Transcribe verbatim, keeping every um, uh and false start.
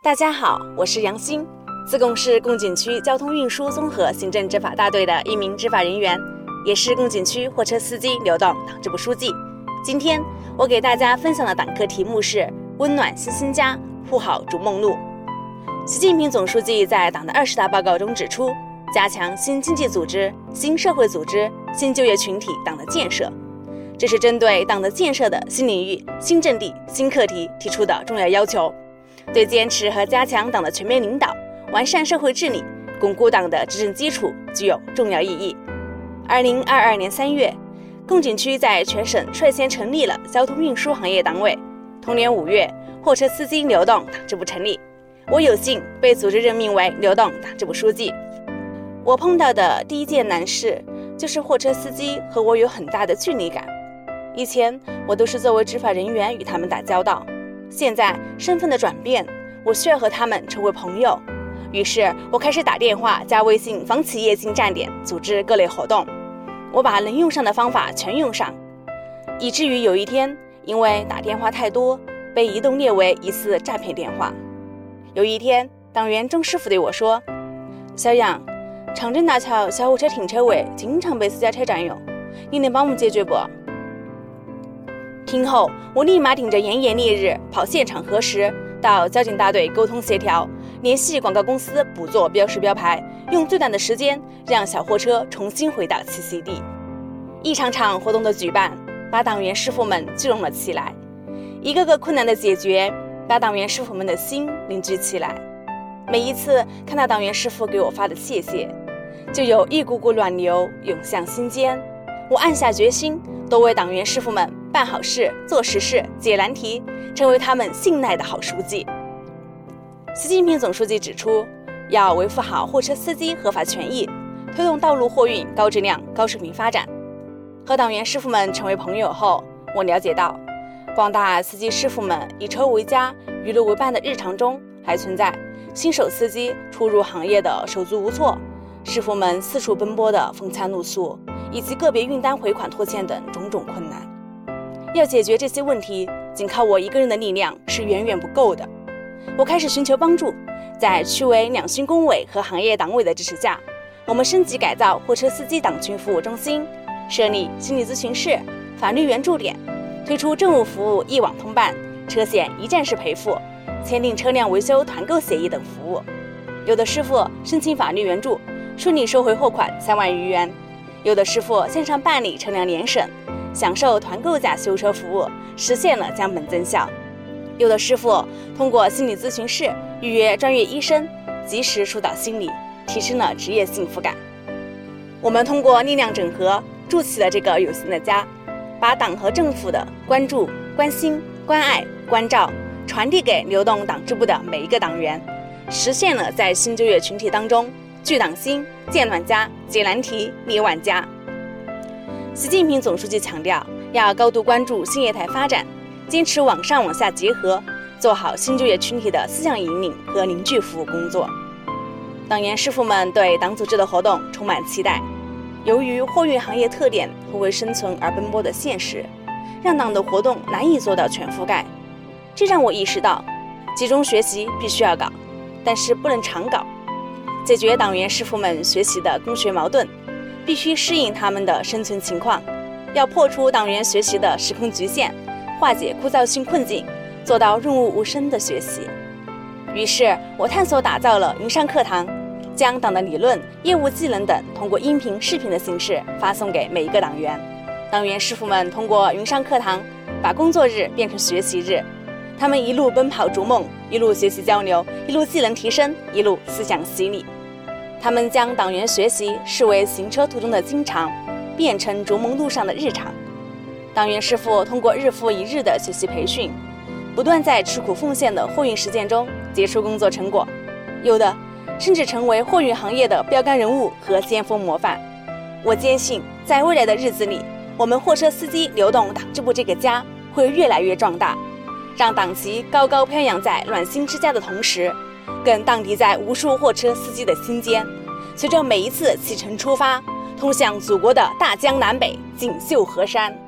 大家好，我是杨欣，自贡市贡井区交通运输综合行政执法大队的一名执法人员，也是贡井区货车司机流动党支部书记。今天我给大家分享的党课题目是温暖新新家，铺好逐梦路。习近平总书记在党的二十大报告中指出，加强新经济组织、新社会组织、新就业群体党的建设，这是针对党的建设的新领域、新阵地、新课题提出的重要要求，对坚持和加强党的全面领导、完善社会治理、巩固党的执政基础具有重要意义。二零二二年三月，贡井区在全省率先成立了交通运输行业党委。同年五月，货车司机流动党支部成立，我有幸被组织任命为流动党支部书记。我碰到的第一件难事就是货车司机和我有很大的距离感。以前我都是作为执法人员与他们打交道，现在身份的转变，我需要和他们成为朋友。于是我开始打电话加微信访企业进站点，组织各类活动。我把能用上的方法全用上，以至于有一天因为打电话太多，被移动列为疑似诈骗电话。有一天，党员钟师傅对我说：小杨，长征大桥小货车停车位经常被私家车占用，你能帮我们解决不？听后，我立马顶着炎炎烈日跑现场核实，到交警大队沟通协调，联系广告公司补做标识标牌，用最短的时间让小货车重新回到栖息地。一场场活动的举办，把党员师傅们聚拢了起来，一个个困难的解决，把党员师傅们的心凝聚起来。每一次看到党员师傅给我发的谢谢，就有一股股暖流涌向心间。我暗下决心，多为党员师傅们办好事、做实事、解难题，成为他们信赖的好书记。习近平总书记指出，要维护好货车司机合法权益，推动道路货运高质量、高水平发展。和党员师傅们成为朋友后，我了解到，广大司机师傅们以车为家、娱乐为伴的日常中，还存在新手司机初入行业的手足无措，师傅们四处奔波的风餐露宿，以及个别运单回款拖欠等种种困难。要解决这些问题，仅靠我一个人的力量是远远不够的。我开始寻求帮助，在区委两训工委和行业党委的支持下，我们升级改造货车司机党群服务中心，设立心理咨询室、法律援助点，推出政务服务一网通办、车险一站式赔付、签订车辆维修团购协议等服务。有的师傅申请法律援助，顺利收回货款三万余元；有的师傅线上办理车辆联审，享受团购价修车服务，实现了降本增效；有的师傅通过心理咨询室预约专业医生，及时疏导心理，提升了职业幸福感。我们通过力量整合，筑起了这个有心的家，把党和政府的关注、关心、关爱、关照传递给流动党支部的每一个党员，实现了在新就业群体当中聚党心、建暖家、解难题、立万家。习近平总书记强调，要高度关注新业态发展，坚持网上网下结合，做好新就业群体的思想引领和凝聚服务工作。党员师傅们对党组织的活动充满期待。由于货运行业特点和为生存而奔波的现实，让党的活动难以做到全覆盖。这让我意识到，集中学习必须要搞，但是不能常搞。解决党员师傅们学习的供学矛盾，必须适应他们的生存情况，要破除党员学习的时空局限，化解枯燥性困境，做到润物无声的学习。于是我探索打造了云上课堂，将党的理论、业务技能等通过音频、视频的形式发送给每一个党员。党员师傅们通过云上课堂，把工作日变成学习日，他们一路奔跑逐梦，一路学习交流，一路技能提升，一路思想洗礼。他们将党员学习视为行车途中的经常，变成逐梦路上的日常。党员师傅通过日复一日的学习培训，不断在吃苦奉献的货运实践中结出工作成果，有的甚至成为货运行业的标杆人物和先锋模范。我坚信，在未来的日子里，我们货车司机流动党支部这个家会越来越壮大，让党旗高高飘扬在暖心之家的同时，更荡涤在无数货车司机的心间。随着每一次启程出发，通向祖国的大江南北、锦绣河山。